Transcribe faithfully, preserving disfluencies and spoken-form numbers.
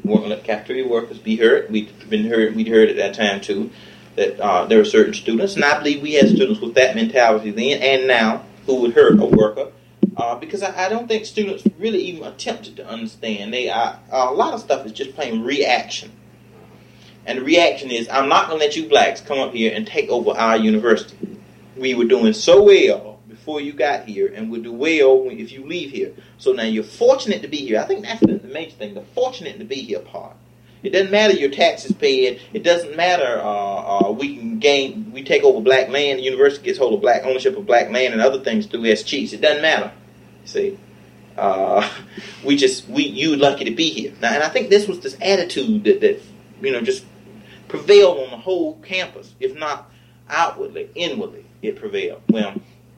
weren't let cafeteria workers be heard. We'd been heard. We'd heard at that time too that uh, there were certain students, and I believe we had students with that mentality then and now who would hurt a worker. Uh, because I, I don't think students really even attempted to understand. They uh, a lot of stuff is just plain reaction. And the reaction is, I'm not going to let you blacks come up here and take over our university. We were doing so well before you got here, and we'll do well if you leave here. So now you're fortunate to be here. I think that's the, the major thing, the fortunate to be here part. It doesn't matter your taxes paid. It doesn't matter uh, uh, we can gain, we take over black land, the university gets hold of black ownership of black land and other things through S Gs. It doesn't matter. See? Uh, we just, we you lucky to be here. Now, and I think this was this attitude that, that you know, just prevailed on the whole campus, if not outwardly, inwardly, it prevailed. Well,